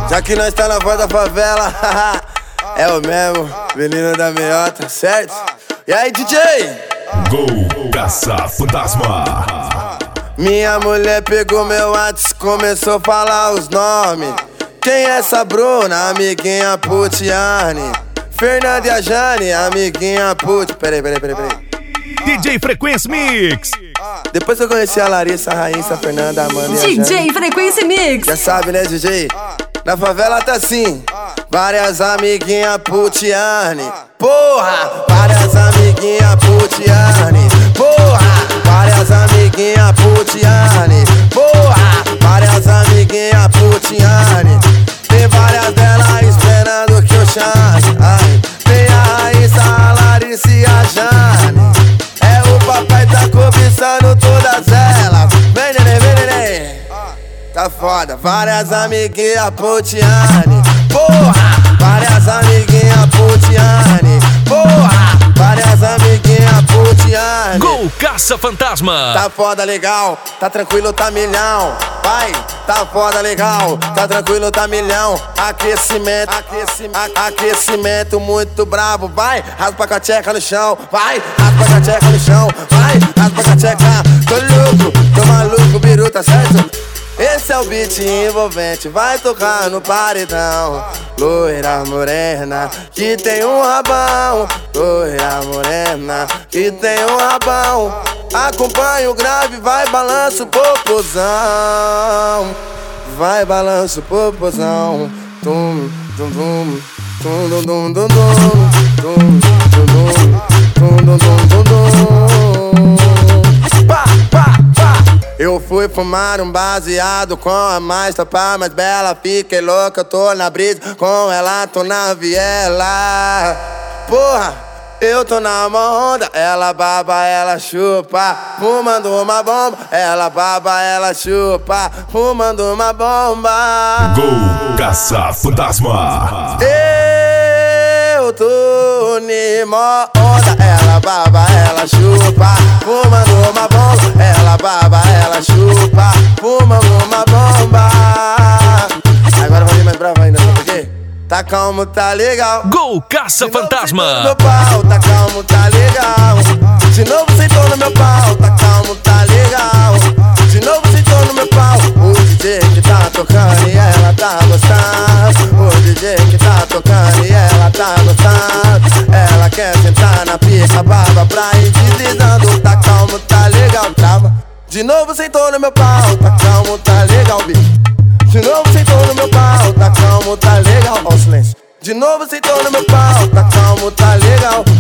Já que nós tá na voz da favela, é o mesmo, menino da meiota, certo? E aí, DJ? Gol Caça-Fantasma. Minha mulher pegou meu WhatsApp, começou a falar os nomes. Quem é essa Bruna? Amiguinha Putiane. Fernanda e a Jane, amiguinha Put. Peraí. DJ Frequência Mix. Depois que eu conheci a Larissa, a Raíssa, a Fernanda, a Amanda e a Jane. DJ Frequência Mix. Já sabe, né, DJ? Na favela tá assim. Várias amiguinha Putiane. Porra! Várias amiguinha Putiane. Porra! Várias amiguinha Putiane. Porra! Várias amiguinha Putiane. Tem várias delas esperando que eu chame. Ai, tem a Raíssa, a Larissa e a Jane. É o papai tá cobiçando todas elas. Vem, neném. Tá foda, várias amiguinha Putiane. Porra, várias amiguinha Putiane. Porra, várias amiguinha Putiane. Gol Caça-Fantasma. Tá foda, legal, tá tranquilo, tá milhão. Vai, tá foda, legal, tá tranquilo, tá milhão. Aquecimento muito brabo. Vai, raspa com a tcheca no chão. Vai, raspa com a tcheca no chão. Vai, raspa com a tcheca. Tô louco, tô maluco, biru, tá certo? Esse é o beat envolvente, vai tocar no paredão. Loira morena, que tem um rabão. Loira morena, que tem um rabão. Acompanha o grave, vai balança o popozão. Vai balança o popozão. Tum, tum, tum, tum, tum, tum, tum, tum, tum, tum, tum, tum, tum. Eu fui fumar um baseado com a mais tapa, mais bela. Fiquei louca, eu tô na brisa, com ela tô na viela. Porra, eu tô na onda, ela baba, ela chupa. Fumando uma bomba, ela baba, ela chupa. Fumando uma bomba. Gol Caça-Fantasma. Eu tô numa onda, ela baba, ela chupa. Fumando uma bomba, ela baba, ela chupa. Fumando uma bomba. Agora vai vir mais bravo ainda, sabe por quê? Tá calmo, tá legal. Gol Caça-Fantasma. Meu pau, tá calmo, tá legal. De novo sentou no meu pau, tá calmo, tá legal. De novo sentou no meu pau. O DJ que tá tocando e ela tá gostando. O DJ que tá tocando e ela tá gostando. Ela quer sentar na pica, baba pra ir deslizando. Tá calmo, tá legal, trava. De novo sentou no meu pau, tá calmo, tá legal, bicho. De novo sentou no meu pau, tá calmo, tá legal. Ó o silêncio. De novo sentou no meu pau, tá calmo, tá legal.